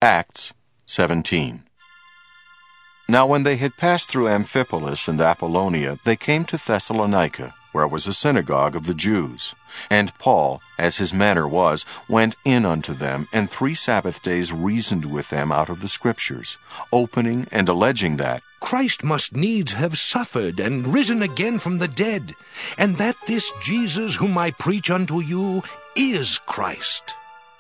Acts 17. Now when they had passed through Amphipolis and Apollonia, they came to Thessalonica, where was a synagogue of the Jews. And Paul, as his manner was, went in unto them, and 3 Sabbath days reasoned with them out of the Scriptures, opening and alleging that Christ must needs have suffered and risen again from the dead, and that this Jesus whom I preach unto you is Christ.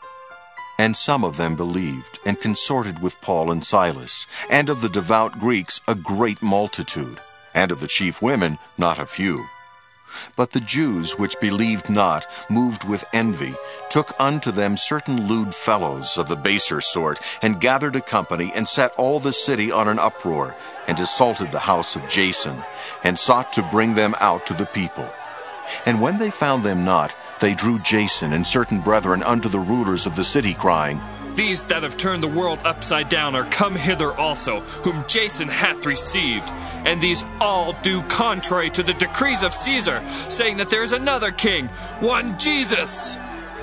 And some of them believed, and consorted with Paul and Silas, and of the devout Greeks a great multitude, and of the chief women not a few. But the Jews which believed not, moved with envy, took unto them certain lewd fellows of the baser sort, and gathered a company, and set all the city on an uproar, and assaulted the house of Jason, and sought to bring them out to the people. And when they found them not, they drew Jason and certain brethren unto the rulers of the city, crying, These that have turned the world upside down are come hither also, whom Jason hath received. And these all do contrary to the decrees of Caesar, saying that there is another king, one Jesus.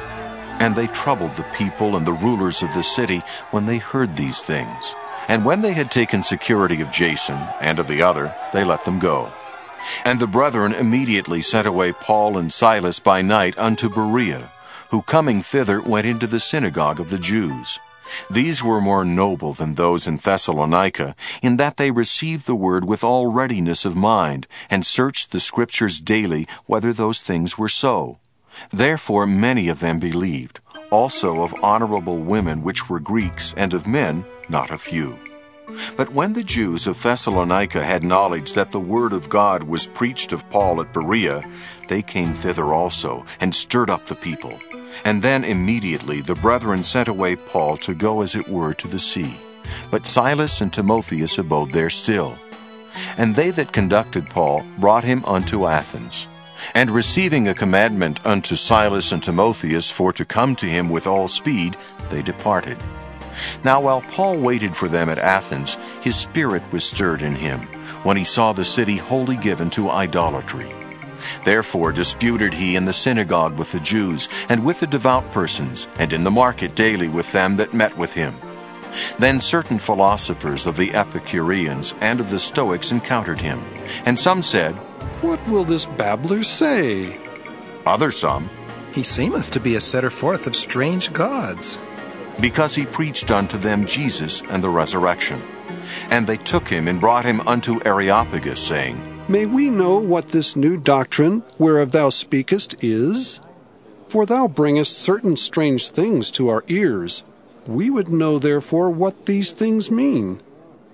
And they troubled the people and the rulers of the city when they heard these things. And when they had taken security of Jason and of the other, they let them go. And the brethren immediately sent away Paul and Silas by night unto Berea, who coming thither went into the synagogue of the Jews. These were more noble than those in Thessalonica, in that they received the word with all readiness of mind, and searched the Scriptures daily whether those things were so. Therefore many of them believed, also of honorable women which were Greeks, and of men not a few. But when the Jews of Thessalonica had knowledge that the word of God was preached of Paul at Berea, they came thither also, and stirred up the people. And then immediately the brethren sent away Paul to go as it were to the sea. But Silas and Timotheus abode there still. And they that conducted Paul brought him unto Athens. And receiving a commandment unto Silas and Timotheus for to come to him with all speed, they departed. Now while Paul waited for them at Athens, his spirit was stirred in him, when he saw the city wholly given to idolatry. Therefore disputed he in the synagogue with the Jews, and with the devout persons, and in the market daily with them that met with him. Then certain philosophers of the Epicureans and of the Stoics encountered him. And some said, What will this babbler say? Other some, He seemeth to be a setter forth of strange gods. because he preached unto them Jesus and the resurrection. And they took him and brought him unto Areopagus, saying, May we know what this new doctrine whereof thou speakest is? For thou bringest certain strange things to our ears. We would know therefore what these things mean.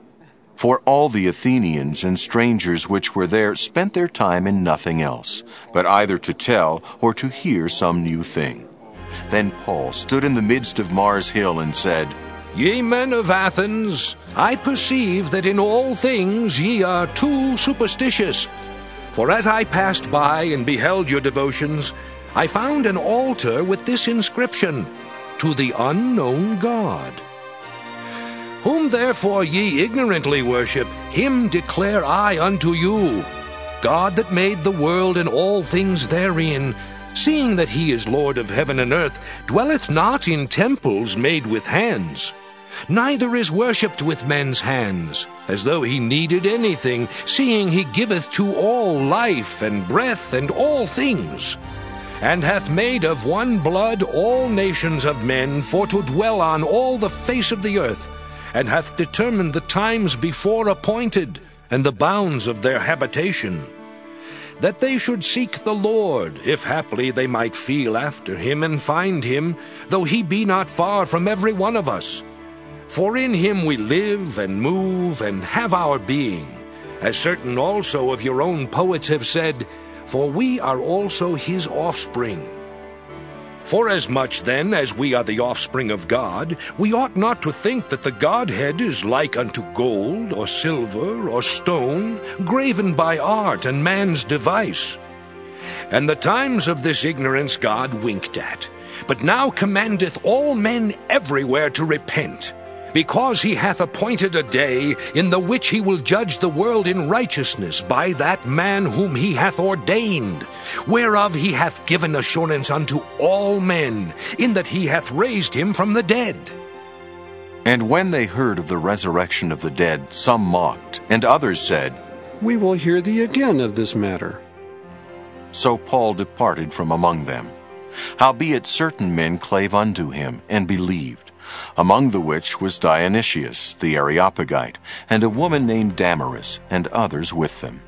For all the Athenians and strangers which were there spent their time in nothing else, but either to tell or to hear some new thing. Then Paul stood in the midst of Mars Hill and said, Ye men of Athens, I perceive that in all things ye are too superstitious. For as I passed by and beheld your devotions, I found an altar with this inscription, To the unknown God. Whom therefore ye ignorantly worship, him declare I unto you, God that made the world and all things therein, seeing that he is Lord of heaven and earth, dwelleth not in temples made with hands, neither is worshipped with men's hands, as though he needed anything, seeing he giveth to all life and breath and all things, and hath made of one blood all nations of men for to dwell on all the face of the earth, and hath determined the times before appointed, and the bounds of their habitation, that they should seek the Lord, if haply they might feel after him and find him, though he be not far from every one of us. For in him we live and move and have our being, as certain also of your own poets have said, for we are also his offspring. Forasmuch then as we are the offspring of God, we ought not to think that the Godhead is like unto gold, or silver, or stone, graven by art and man's device. And the times of this ignorance God winked at, but now commandeth all men everywhere to repent, because he hath appointed a day in the which he will judge the world in righteousness by that man whom he hath ordained, whereof he hath given assurance unto all men, in that he hath raised him from the dead. And when they heard of the resurrection of the dead, some mocked, and others said, We will hear thee again of this matter. So Paul departed from among them. Howbeit certain men clave unto him, and believed, among the which was Dionysius the Areopagite, and a woman named Damaris, and others with them.